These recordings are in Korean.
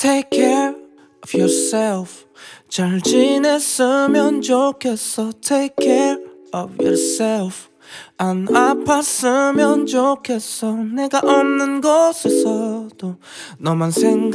Take care of yourself. 잘 지냈으면 좋겠어. Take care of yourself. 안 아팠으면 좋겠어. 내가 없는 곳에서도 너만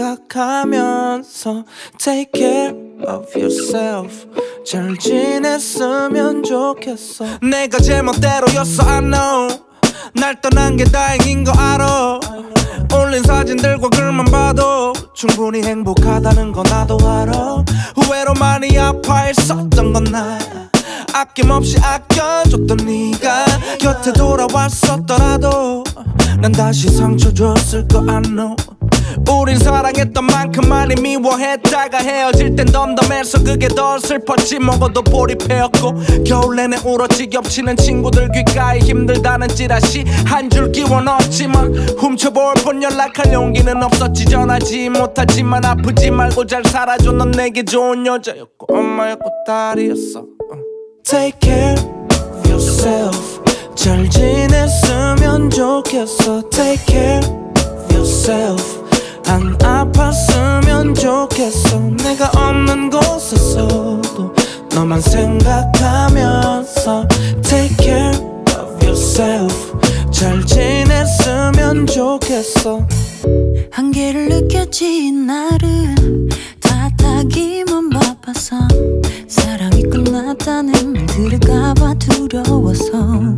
생각하면서 Take care of yourself. 잘 지냈으면 좋겠어. 내가 제멋대로였어 I know. 날 떠난 게 다행인 거 알아. 올린 사진들과 글만 봐도 충분히 행복하다는 거 나도 알아. 후회로 많이 아파했었던 건 나야. 아낌없이 아껴줬던 네가 곁에 돌아왔었더라도 난 다시 상처 줬을 거 I know. 우린 사랑했던 만큼 많이 미워했다가 헤어질 땐 덤덤해서 그게 더 슬펐지. 먹어도 보리패였고 겨울 내내 울었지. 겹치는 친구들 귓가에 힘들다는 찌라시 한 줄 끼워 넣었지만 훔쳐볼 뻔 연락할 용기는 없었지. 전하지 못하지만 아프지 말고 잘 살아줘. 넌 내게 좋은 여자였고 엄마였고 딸이었어. Take care of yourself. 잘 지냈으면 좋겠어. Take care of yourself. 안 아팠으면 좋겠어. 내가 없는 곳에서도 너만 생각하면서 Take care of yourself. 잘 지냈으면 좋겠어. 한계를 느꼈지 나를 탓하기만 바빠서 사랑이 끝났다는 말 들을까봐 두려워서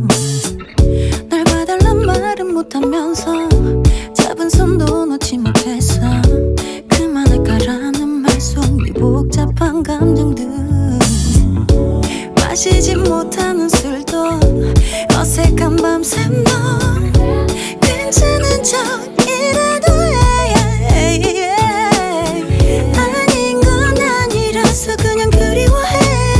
날 봐달란 말은 못하면서 잡은 손도 놓지 못해서 그만할까라는 말속에 복잡한 감정들 마시지 못하는 술도 어색한 밤샘도 괜찮은 척이라도 아닌 건 아니라서 그냥 그리워해.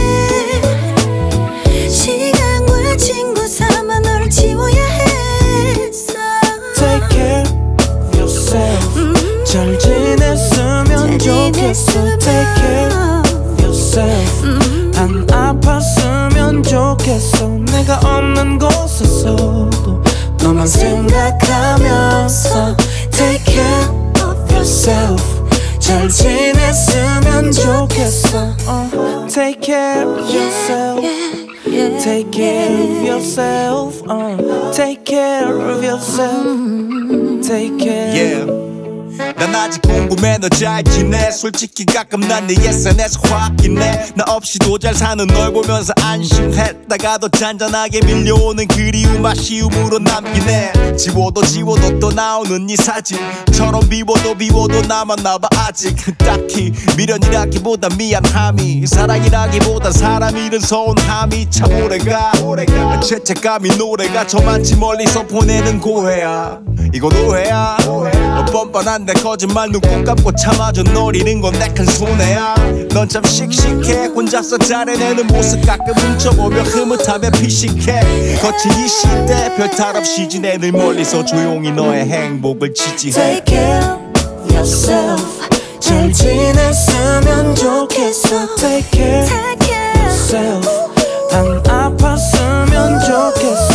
시간과 친구 삼아 너를 지워야 했어. Take care of yourself. 잘 지냈으면 좋겠어. Take care of yourself. 안 아팠으면 좋겠어. 내가 없는 곳에서도 너만 생각하면서 Take care of yourself. 잘 지냈으면 좋겠어. Take care of yourself. Take care of yourself. Take care of yourself. Take care. 난 아직 궁금해 너 잘 지내. 솔직히 가끔 난 네 SNS 확인해. 나 없이도 잘 사는 널 보면서 안심했다가도 잔잔하게 밀려오는 그리움 아쉬움으로 남기네. 지워도 또 나오는 네 사진처럼 비워도 남았나봐 아직. 딱히 미련이라기보다 미안함이 사랑이라기보다 사람 잃은 서운함이 참 오래가. 죄책감이 노래가 저만치 멀리서 보내는 고해야. 이건 오해야. 뻔뻔한데 거짓말 눈 감고 참아줘. 널 잃은 건 내 큰 손해야. 넌 참 씩씩해. 혼자서 잘해내는 모습 가끔 훔쳐보며 흐뭇하며 피식해. 거친 이 시대 별 탈 없이 지내. 늘 멀리서 조용히 너의 행복을 지지해. Take care of yourself. 잘 지냈으면 좋겠어. Take care of yourself. 안 아팠으면 좋겠어.